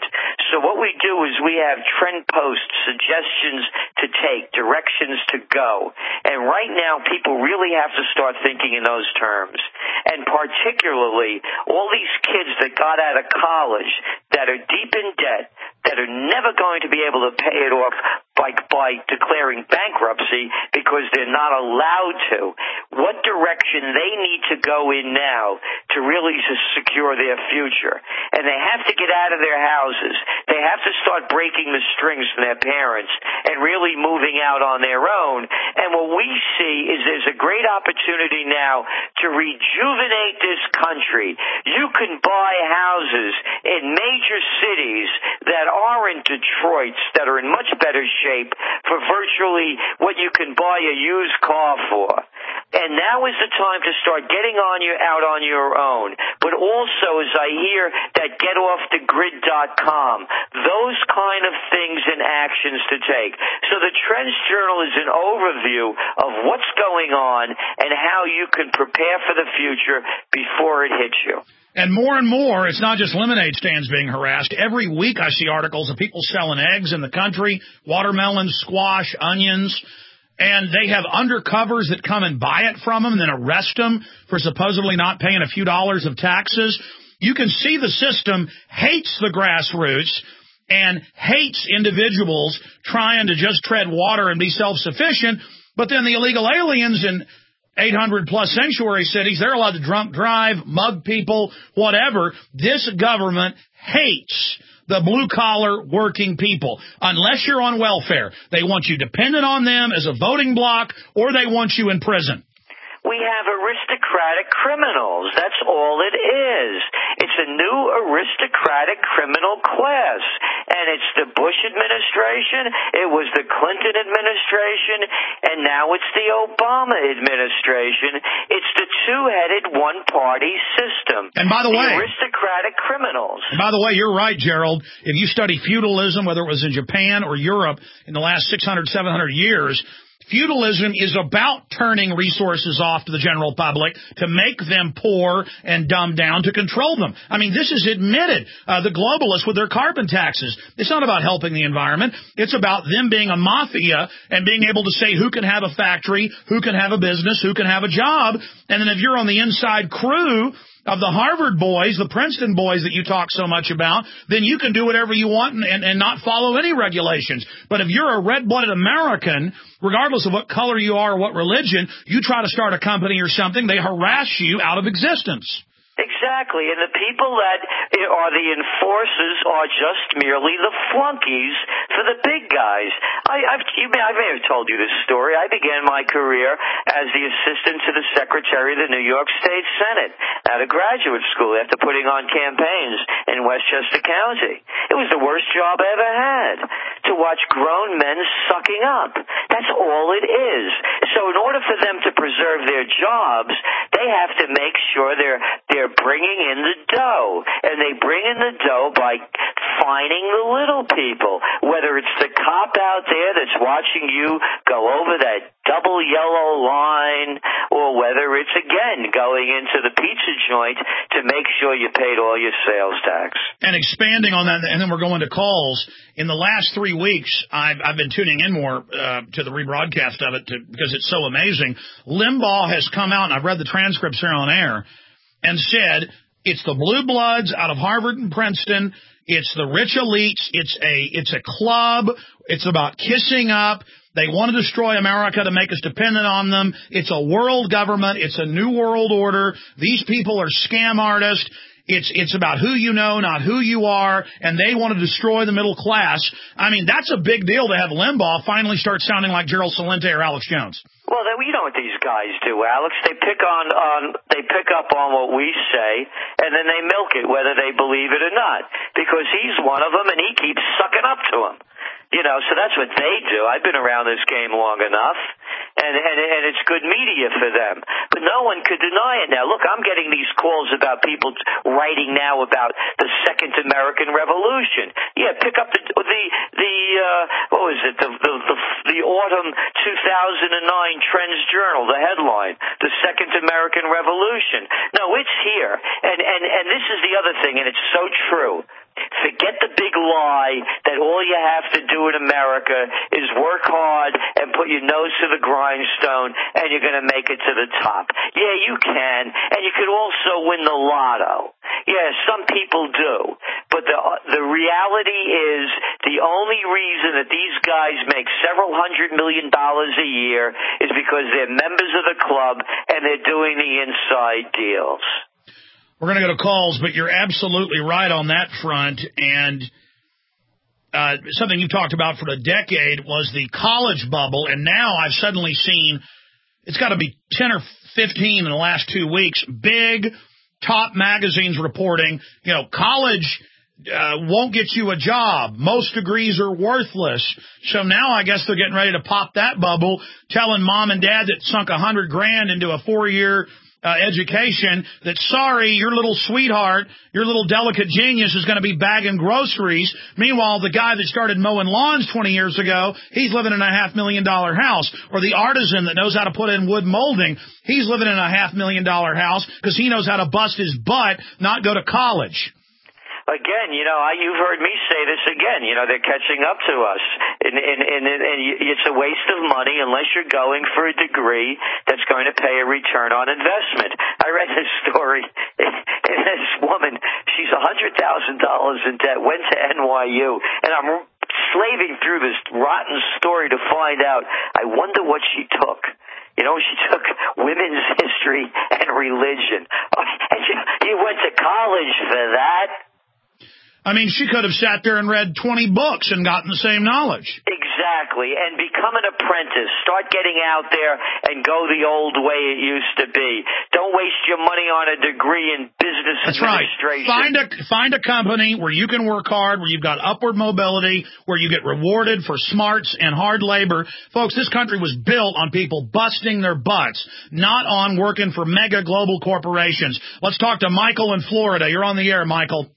So what we do is we have trend posts, suggestions to take, directions to go. And right now, people really have to start thinking in those terms. And particularly, all these kids that got out of college that are deep in debt, that are never going to be able to pay it off by, by declaring bankruptcy because they're not allowed to. What direction they need to go in now to really just secure their future. And they have to get out of their houses. They have to start breaking the strings from their parents and really moving out on their own. And what we see is there's a great opportunity now to rejuvenate this country. You can buy houses in major cities that aren't Detroit's, that are in much better shape for virtually what you can buy a used car for. And now is the time to start getting on your, out on your own. But also, as I hear that get off the grid dot com, those kind of things and actions to take. So the Trends Journal is an overview of what's going on and how you can prepare for the future before it hits you. And more and more, it's not just lemonade stands being harassed. Every week I see articles of people selling eggs in the country, watermelons, squash, onions, and they have undercovers that come and buy it from them and then arrest them for supposedly not paying a few dollars of taxes. You can see the system hates the grassroots and hates individuals trying to just tread water and be self-sufficient, but then the illegal aliens in eight hundred plus sanctuary cities, they're allowed to drunk drive, mug people, whatever. This government hates the blue-collar working people. Unless you're on welfare, they want you dependent on them as a voting bloc, or they want you in prison. We have aristocratic criminals. That's all it is. It's a new aristocratic criminal class. And it's the Bush administration, it was the Clinton administration, and now it's the Obama administration. It's the two-headed one-party system. And by the, the way, aristocratic criminals. And by the way, you're right, Gerald. If you study feudalism, whether it was in Japan or Europe in the last six hundred, seven hundred years, feudalism is about turning resources off to the general public to make them poor and dumbed down to control them. I mean, this is admitted. Uh, the globalists with their carbon taxes. It's not about helping the environment. It's about them being a mafia and being able to say who can have a factory, who can have a business, who can have a job. And then if you're on the inside crew of the Harvard boys, the Princeton boys that you talk so much about, then you can do whatever you want and, and, and not follow any regulations. But if you're a red-blooded American, regardless of what color you are or what religion, you try to start a company or something, they harass you out of existence. Exactly, and the people that are the enforcers are just merely the flunkies for the big guys. I, I've, you may, I may have told you this story. I began my career as the assistant to the secretary of the New York State Senate at a graduate school after putting on campaigns in Westchester County. It was the worst job I ever had, to watch grown men sucking up. That's all it is. So in order for them to preserve their jobs, they have to make sure they're they're bringing in the dough, and they bring in the dough by fining the little people, whether it's the cop out there that's watching you go over that double yellow line, or whether it's, again, going into the pizza joint to make sure you paid all your sales tax. And expanding on that, and then we're going to calls, in the last three weeks, I've, I've been tuning in more uh, to the rebroadcast of it to, because it's so amazing. Limbaugh has come out, and I've read the transcripts here on air, and said it's the blue bloods out of Harvard and Princeton, it's the rich elites, it's a it's a club, it's about kissing up, they want to destroy America to make us dependent on them, it's a world government, it's a new world order, these people are scam artists, it's it's about who you know, not who you are, and they want to destroy the middle class. I mean, that's a big deal to have Limbaugh finally start sounding like Gerald Celente or Alex Jones. Well, you know what these guys do, Alex. They pick on, on they pick up on what we say, and then they milk it, whether they believe it or not, because he's one of them, and he keeps sucking up to them. You know, so that's what they do. I've been around this game long enough, and, and, and it's good media for them. But no one could deny it now. Look, I'm getting these calls about people writing now about the Second American Revolution. Yeah, pick up the, the, the uh, what was it, the, the, the, the Autumn two thousand nine Trends Journal, the headline, the Second American Revolution. No, it's here. And, and, and this is the other thing, and it's so true. Forget the big lie that all you have to do in America is work hard and put your nose to the grindstone and you're going to make it to the top. Yeah, you can, and you could also win the lotto. Yeah, some people do. But the the reality is the only reason that these guys make several hundred million dollars a year is because they're members of the club and they're doing the inside deals. We're going to go to calls, but you're absolutely right on that front. And uh, something you talked about for a decade was the college bubble. And now I've suddenly seen, it's got to be ten or fifteen in the last two weeks, big top magazines reporting, you know, college uh, won't get you a job. Most degrees are worthless. So now I guess they're getting ready to pop that bubble, telling mom and dad that sunk a hundred grand into a four-year Uh, education, that sorry, your little sweetheart, your little delicate genius is going to be bagging groceries. Meanwhile, the guy that started mowing lawns twenty years ago, he's living in a half million dollar house. Or the artisan that knows how to put in wood molding, he's living in a half million dollar house because he knows how to bust his butt, not go to college. Again, you know, I, you've heard me say this again. You know, they're catching up to us, and, and, and, and it's a waste of money unless you're going for a degree that's going to pay a return on investment. I read this story, and this woman, she's a hundred thousand dollars in debt, went to N Y U, and I'm slaving through this rotten story to find out. I wonder what she took. You know, she took women's history and religion. And you, you went to college for that? I mean, she could have sat there and read twenty books and gotten the same knowledge. Exactly. And become an apprentice. Start getting out there and go the old way it used to be. Don't waste your money on a degree in business That's administration. Right. Find a, find a company where you can work hard, where you've got upward mobility, where you get rewarded for smarts and hard labor. Folks, this country was built on people busting their butts, not on working for mega global corporations. Let's talk to Michael in Florida. You're on the air, Michael.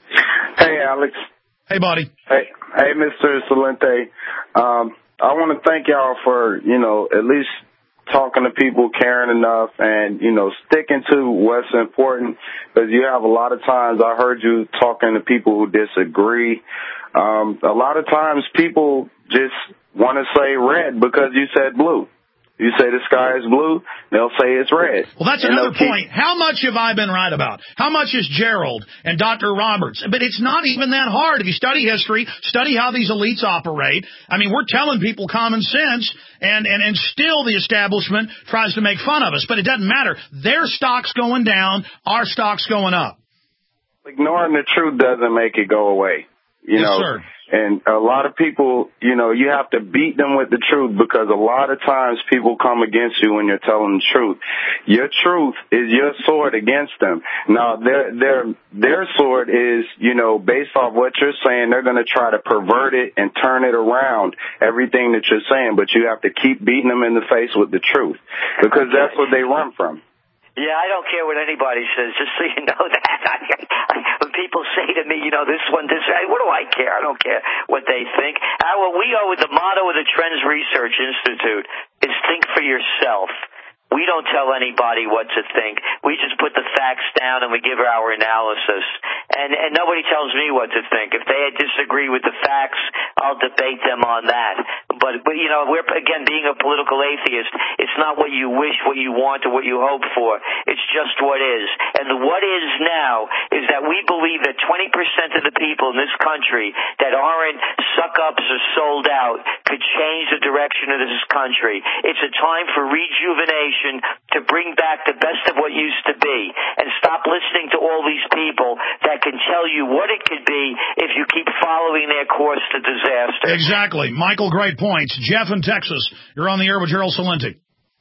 Hey, Alex. Hey, buddy. Hey, hey, Mister Salente. Um, I want to thank y'all for, you know, at least talking to people, caring enough, and, you know, sticking to what's important, because you have a lot of times, I heard you talking to people who disagree. Um, a lot of times people just want to say red because you said blue. You say the sky is blue, they'll say it's red. Well, that's and another keep... point. How much have I been right about? How much is Gerald and Doctor Roberts? But it's not even that hard. If you study history, study how these elites operate. I mean, we're telling people common sense, and, and, and still the establishment tries to make fun of us. But it doesn't matter. Their stock's going down, our stock's going up. Ignoring the truth doesn't make it go away. You yes, know, sir. And a lot of people, you know, you have to beat them with the truth, because a lot of times people come against you when you're telling the truth. Your truth is your sword against them. Now, their their their sword is, you know, based off what you're saying, they're going to try to pervert it and turn it around, everything that you're saying, but you have to keep beating them in the face with the truth, because that's what they run from. Yeah, I don't care what anybody says, just so you know that. I, I, when people say to me, you know, this one, this, I, what do I care? I don't care what they think. Our, we owe, the motto of the Trends Research Institute is think for yourself. We don't tell anybody what to think. We just put the facts down and we give our analysis. And, and nobody tells me what to think. If they disagree with the facts, I'll debate them on that. But, but you know, we're, again, being a political atheist, it's not what you wish, what you want, or what you hope for. It's just what is. And the what is now is that we believe that twenty percent of the people in this country that aren't suck-ups or sold out could change the direction of this country. It's a time for rejuvenation, to bring back the best of what used to be, and stop listening to all these people that can tell you what it could be if you keep following their course to disaster. Exactly. Michael, great points. Jeff in Texas, you're on the air with Gerald Salente.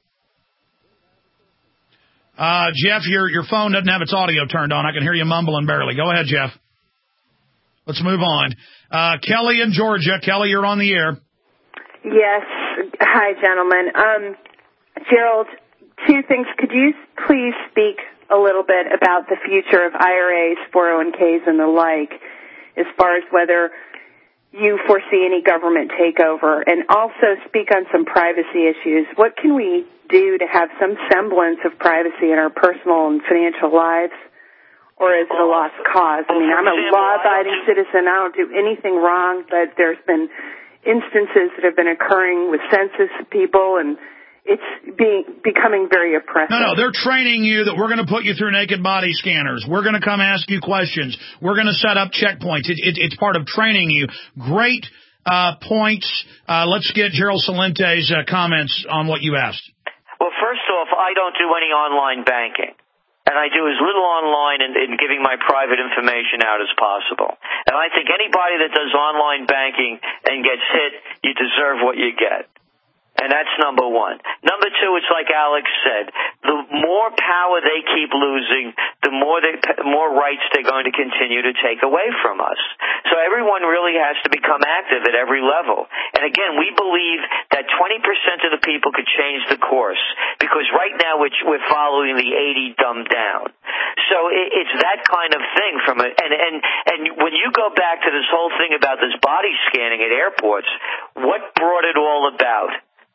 Uh, Jeff, your, your phone doesn't have its audio turned on. I can hear you mumbling barely. Go ahead, Jeff. Let's move on. Uh, Kelly in Georgia. Kelly, you're on the air. Yes. Hi, gentlemen. Um, Gerald, two things. Could you please speak a little bit about the future of I R As, four oh one Ks, and the like, as far as whether you foresee any government takeover, and also speak on some privacy issues. What can we do to have some semblance of privacy in our personal and financial lives? or is it a lost cause? I mean, I'm a law-abiding citizen. I don't do anything wrong, but there's been instances that have been occurring with census people, and it's being becoming very oppressive. No, no, they're training you that we're going to put you through naked body scanners. We're going to come ask you questions. We're going to set up checkpoints. It, it, it's part of training you. Great uh, points. Uh, let's get Gerald Salente's uh, comments on what you asked. Well, first off, I don't do any online banking. And I do as little online in, in giving my private information out as possible. And I think anybody that does online banking and gets hit, you deserve what you get. And that's number one. Number two, it's like Alex said, the more power they keep losing, the more they, more rights they're going to continue to take away from us. So everyone really has to become active at every level. And again, we believe that twenty percent of the people could change the course, because right now we're, we're following the eighty dumbed down. So it, it's that kind of thing from a, and, and, and when you go back to this whole thing about this body scanning at airports, what brought it all about?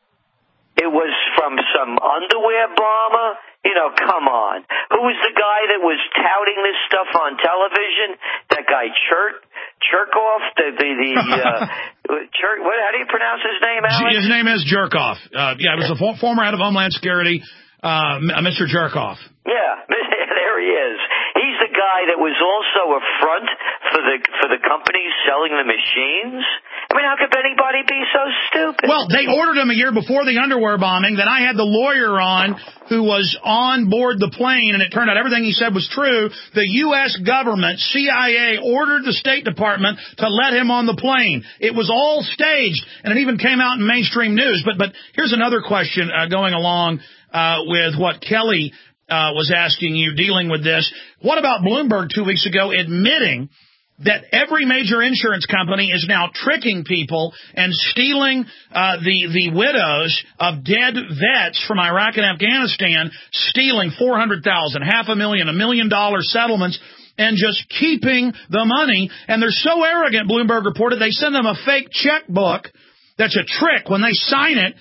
It was from some underwear bomber? You know, come on. Who was the guy that was touting this stuff on television? That guy Chirk, Chirkoff? The, the, the, uh, Chirk, what, how do you pronounce his name, Alex? His name is Jerkoff. Uh, yeah, it was the for, former head of Homeland Security, uh, Mister Jerkoff. Yeah, there he is. He's the guy that was also a front for the for the companies selling the machines. I mean, how could anybody be so stupid? Well, they ordered him a year before the underwear bombing. Then I had the lawyer on who was on board the plane, and it turned out everything he said was true. The U S government, C I A, ordered the State Department to let him on the plane. It was all staged, and it even came out in mainstream news. But but here's another question uh, going along uh, with what Kelly uh, was asking you, dealing with this. What about Bloomberg two weeks ago admitting that every major insurance company is now tricking people and stealing uh, the the widows of dead vets from Iraq and Afghanistan, stealing four hundred thousand dollars, half a million, a million dollar settlements, and just keeping the money. And they're so arrogant, Bloomberg reported, they send them a fake checkbook that's a trick. When they sign it,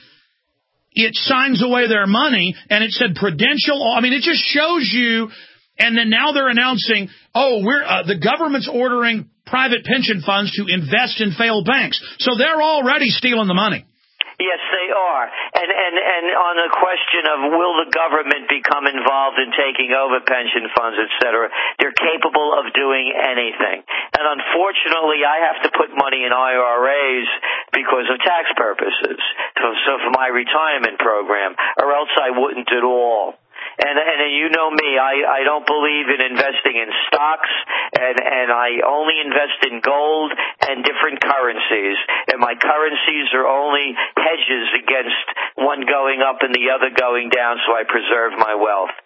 it signs away their money, and it said Prudential. I mean, it just shows you. And then now they're announcing, oh, we're uh, the government's ordering private pension funds to invest in failed banks. So they're already stealing the money. Yes, they are. And, and, and on the question of will the government become involved in taking over pension funds, et cetera, they're capable of doing anything. And unfortunately, I have to put money in I R As because of tax purposes. So, so for my retirement program, or else I wouldn't at all. And, and you know me, I, I don't believe in investing in stocks, and, and I only invest in gold and different currencies. And my currencies are only hedges against one going up and the other going down, so I preserve my wealth.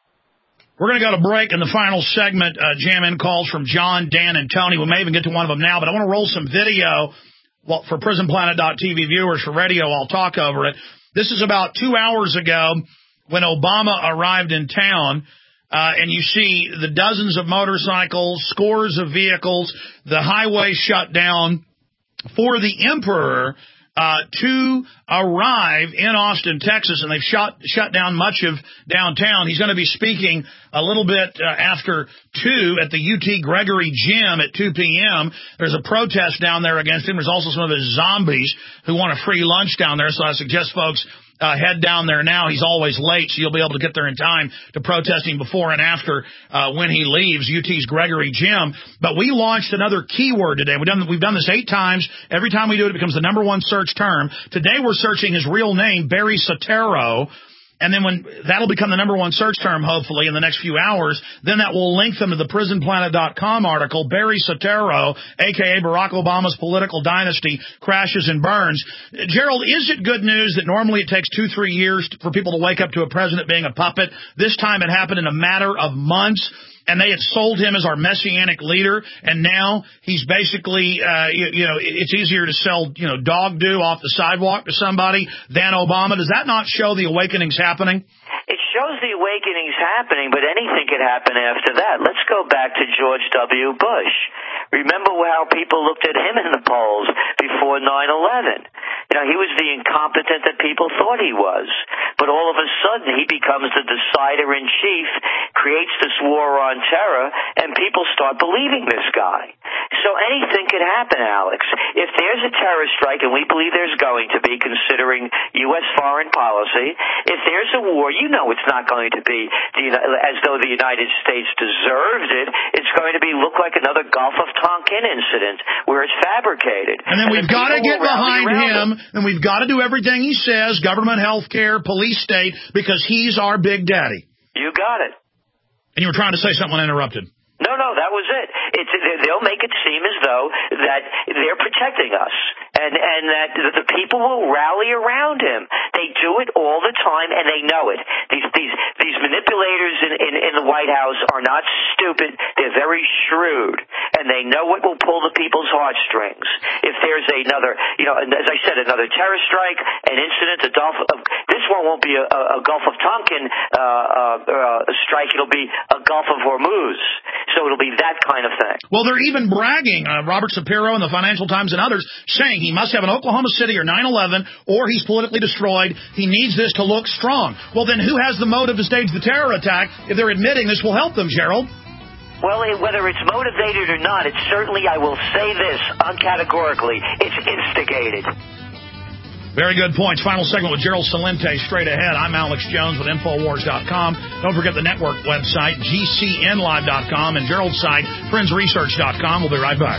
We're going to go to break in the final segment. Uh, jam in calls from John, Dan, and Tony. We may even get to one of them now, but I want to roll some video well, for prison planet dot t v viewers. For radio, I'll talk over it. This is about two hours ago, when Obama arrived in town, uh, and you see the dozens of motorcycles, scores of vehicles, the highway shut down for the emperor uh, to arrive in Austin, Texas, and they've shut, shut down much of downtown. He's going to be speaking a little bit uh, after two at the U T Gregory Gym at two p.m. There's a protest down there against him. There's also some of his zombies who want a free lunch down there, so I suggest folks Uh, head down there now. He's always late, so you'll be able to get there in time to protest him before and after uh, when he leaves U T's Gregory Gym. But we launched another keyword today. We've done, we've done this eight times. Every time we do it, it becomes the number one search term. Today we're searching his real name, Barry Soetoro. And then when that'll become the number one search term, hopefully, in the next few hours, then that will link them to the prison planet dot com article, Barry Soetoro, a k a. Barack Obama's political dynasty crashes and burns. Gerald, is it good news that normally it takes two, three years for people to wake up to a president being a puppet? This time it happened in a matter of months. And they had sold him as our messianic leader, and now he's basically, uh, you, you know, it's easier to sell, you know, dog do off the sidewalk to somebody than Obama. Does that not show the awakening's happening? It shows the awakening's happening, but anything could happen after that. Let's go back to George W. Bush. Remember how people looked at him in the polls before nine eleven. You know, he was the incompetent that people thought he was. But all of a sudden, he becomes the decider-in-chief, creates this war on terror, and people start believing this guy. So anything could happen, Alex. If there's a terror strike, and we believe there's going to be, considering U S foreign policy, if there's a war, you know it's not going to be the, as though the United States deserved it. It's going to be look like another Gulf of Tonkin incident where it's fabricated. And then we've got to get behind him, and we've got to do everything he says, government, health care, police state, because he's our big daddy. You got it. And you were trying to say something when I interrupted. No, no, that was it. It's, they'll make it seem as though that they're protecting us, and and that the people will rally around him. They do it all the time, and they know it. These these these manipulators in, in, in the White House are not stupid. They're very shrewd, and they know what will pull the people's heartstrings. If there's another, you know, as I said, another terror strike, an incident, a Gulf of, this one won't be a, a Gulf of Tonkin uh, uh, uh, strike. It'll be a Gulf of Hormuz. So it'll be that kind of thing. Well, they're even bragging, uh, Robert Shapiro and the Financial Times and others, saying he must have an Oklahoma City or nine eleven, or he's politically destroyed. He needs this to look strong. Well, then who has the motive to stage the terror attack if they're admitting this will help them, Gerald? Well, whether it's motivated or not, it's certainly, I will say this uncategorically, it's instigated. Very good points. Final segment with Gerald Celente straight ahead. I'm Alex Jones with Infowars dot com. Don't forget the network website, G C N live dot com, and Gerald's site, Friends Research dot com. We'll be right back.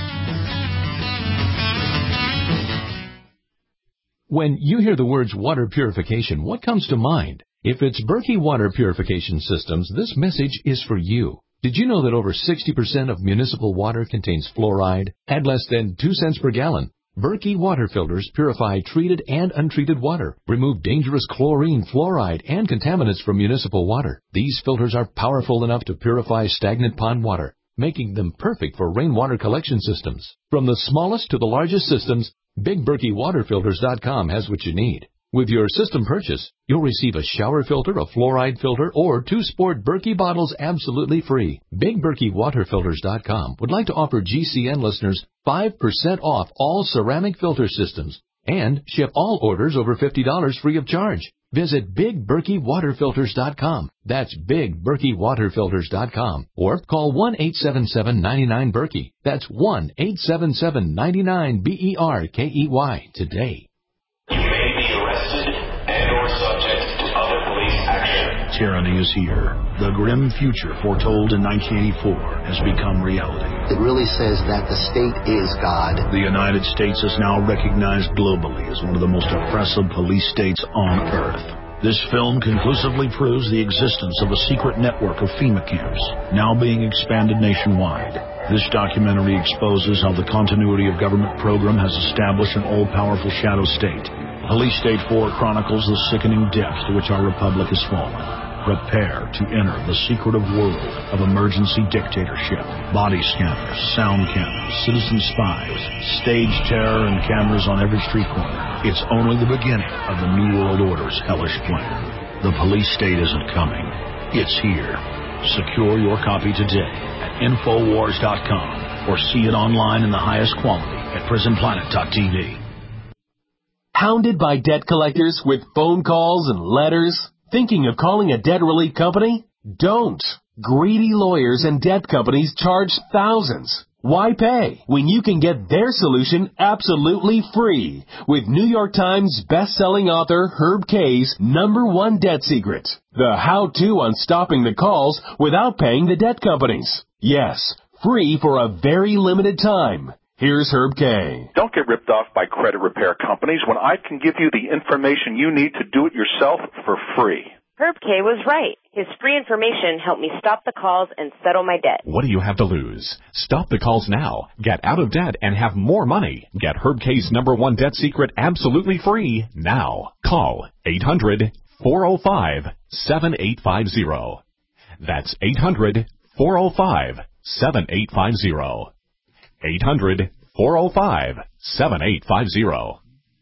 When you hear the words water purification, what comes to mind? If it's Berkey Water Purification Systems, this message is for you. Did you know that over sixty percent of municipal water contains fluoride at less than two cents per gallon? Berkey water filters purify treated and untreated water, remove dangerous chlorine, fluoride, and contaminants from municipal water. These filters are powerful enough to purify stagnant pond water, making them perfect for rainwater collection systems. From the smallest to the largest systems, Big Berkey Water Filters dot com has what you need. With your system purchase, you'll receive a shower filter, a fluoride filter, or two sport Berkey bottles absolutely free. Big Berkey Water Filters dot com would like to offer G C N listeners five percent off all ceramic filter systems and ship all orders over fifty dollars free of charge. Visit Big Berkey Water Filters dot com. That's Big Berkey Water Filters dot com. Or call one eight seven seven, nine nine, Berkey. That's one eight seven seven, nine nine, B E R K E Y today. Tyranny is here. The grim future foretold in nineteen eighty-four has become reality. It really says that the state is God. The United States is now recognized globally as one of the most oppressive police states on earth. This film conclusively proves the existence of a secret network of FEMA camps, now being expanded nationwide. This documentary exposes how the continuity of government program has established an all-powerful shadow state. Police State four chronicles the sickening depths to which our republic has fallen. Prepare to enter the secretive world of emergency dictatorship. Body scanners, sound cameras, citizen spies, stage terror, and cameras on every street corner. It's only the beginning of the New World Order's hellish plan. The police state isn't coming. It's here. Secure your copy today at Infowars dot com or see it online in the highest quality at Prison Planet dot T V. Hounded by debt collectors with phone calls and letters? Thinking of calling a debt relief company? Don't. Greedy lawyers and debt companies charge thousands. Why pay when you can get their solution absolutely free with New York Times best-selling author Herb Kay's number one debt secret, the how-to on stopping the calls without paying the debt companies. Yes, free for a very limited time. Here's Herb Kay. Don't get ripped off by credit repair companies when I can give you the information you need to do it yourself for free. Herb Kay was right. His free information helped me stop the calls and settle my debt. What do you have to lose? Stop the calls now. Get out of debt and have more money. Get Herb Kay's number one debt secret absolutely free now. Call eight hundred, four oh five, seven eight five zero. That's eight hundred, four oh five, seven eight five zero. eight hundred, four oh five, seven eight five zero.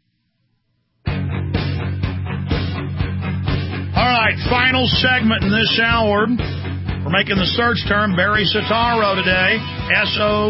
All right, final segment in this hour. We're making the search term Barry Soetoro today. S O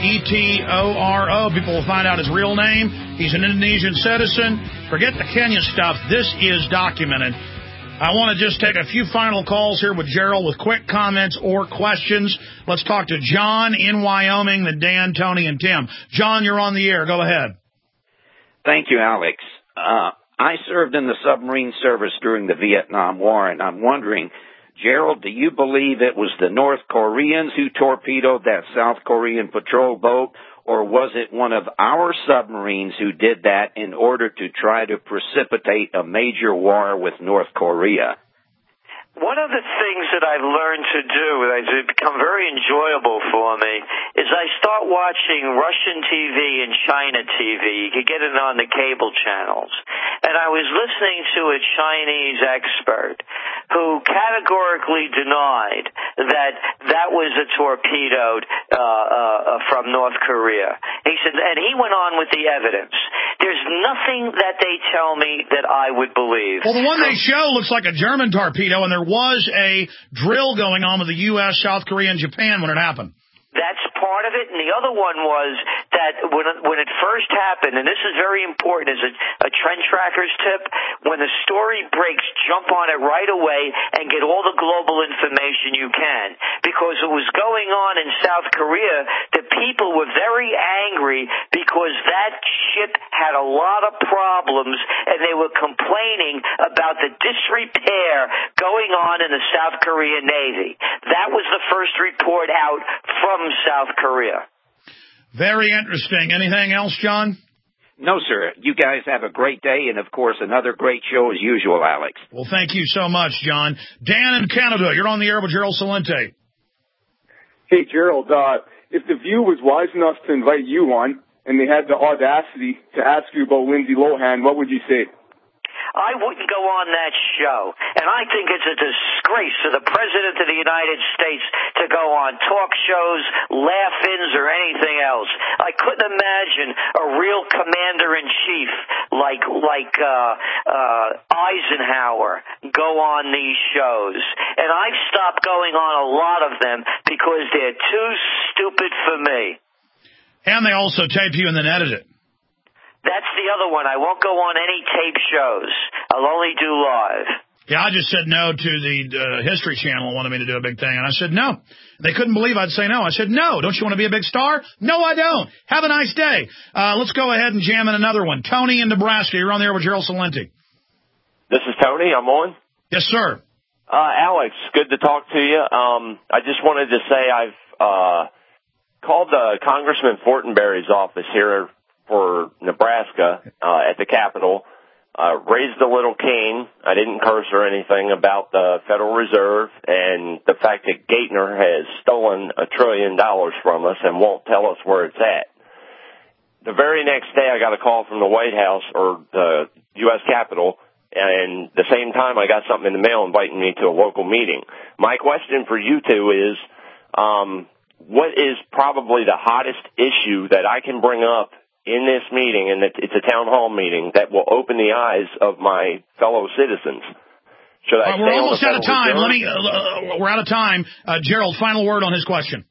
E T O R O. People will find out his real name. He's an Indonesian citizen. Forget the Kenya stuff. This is documented. I want to just take a few final calls here with Gerald with quick comments or questions. Let's talk to John in Wyoming, then Dan, Tony, and Tim. John, you're on the air. Go ahead. Thank you, Alex. Uh, I served in the submarine service during the Vietnam War, and I'm wondering, Gerald, do you believe it was the North Koreans who torpedoed that South Korean patrol boat, or was it one of our submarines who did that in order to try to precipitate a major war with North Korea? One of the things that I've learned to do, that has become very enjoyable for me, is I start watching Russian T V and China T V. You could get it on the cable channels. And I was listening to a Chinese expert who categorically denied that that was a torpedoed uh, uh, from North Korea. He said, and he went on with the evidence. There's nothing that they tell me that I would believe. Well, the one they show looks like a German torpedo, and there was a drill going on with the U S, South Korea, and Japan when it happened. That's part of it, and the other one was that when it, when it first happened, and this is very important as a, a trend tracker's tip, when the story breaks, jump on it right away and get all the global information you can. Because it was going on in South Korea, the people were very angry because that ship had a lot of problems, and they were complaining about the disrepair going on in the South Korean Navy. That was the first report out from South Korea. Very interesting. Anything else, John? No, sir. You guys have a great day, and, of course, another great show as usual, Alex. Well, thank you so much, John. Dan in Canada, you're on the air with Gerald Celente. Hey, Gerald, uh, if The View was wise enough to invite you on, and they had the audacity to ask you about Lindsay Lohan, what would you say? I wouldn't go on that show. And I think it's a disgrace for the President of the United States to go on talk shows, laugh-ins, or anything else. I couldn't imagine a real commander-in-chief like like uh, uh, Eisenhower go on these shows. And I've stopped going on a lot of them because they're too stupid for me. And they also tape you and then edit it. That's the other one. I won't go on any tape shows. I'll only do live. Yeah, I just said no to the uh, History Channel. Wanted me to do a big thing, and I said no. They couldn't believe I'd say no. I said, no, don't you want to be a big star? No, I don't. Have a nice day. Uh, let's go ahead and jam in another one. Tony in Nebraska, you're on the air with Gerald Celente. This is Tony. I'm on. Yes, sir. Uh, Alex, good to talk to you. Um, I just wanted to say I've uh, called the Congressman Fortenberry's office here for Nebraska uh, at the Capitol, uh, raised a little cane. I didn't curse or anything about the Federal Reserve and the fact that Gaitner has stolen a trillion dollars from us and won't tell us where it's at. The very next day I got a call from the White House or the U S Capitol, and the same time I got something in the mail inviting me to a local meeting. My question for you two is, um, what is probably the hottest issue that I can bring up in this meeting, and it's a town hall meeting, that will open the eyes of my fellow citizens? Should I? Uh, we're almost out of time. Let me. Uh, we're out of time. Uh, Gerald, final word on his question.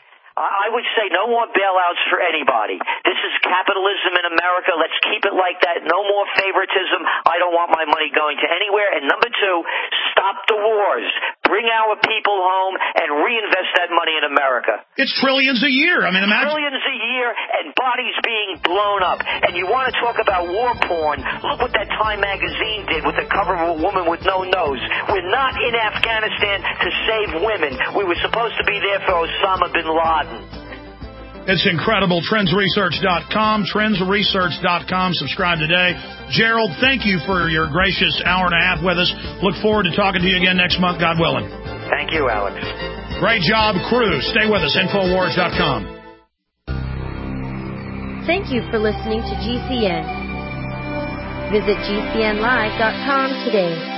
I would say no more bailouts for anybody. This is capitalism in America. Let's keep it like that. No more favoritism. I don't want my money going to anywhere. And number two, stop the wars. Bring our people home and reinvest that money in America. It's trillions a year. I mean, imagine. Trillions a year and bodies being blown up. And you want to talk about war porn? Look what that Time magazine did with the cover of a woman with no nose. We're not in Afghanistan to save women. We were supposed to be there for Osama bin Laden. It's incredible. Trends Research dot com, Trends Research dot com. Subscribe today. Gerald, thank you for your gracious hour and a half with us. Look forward to talking to you again next month, God willing. Thank you, Alex. Great job, crew. Stay with us. Infowars dot com. Thank you for listening to G C N. Visit G C N live dot com today.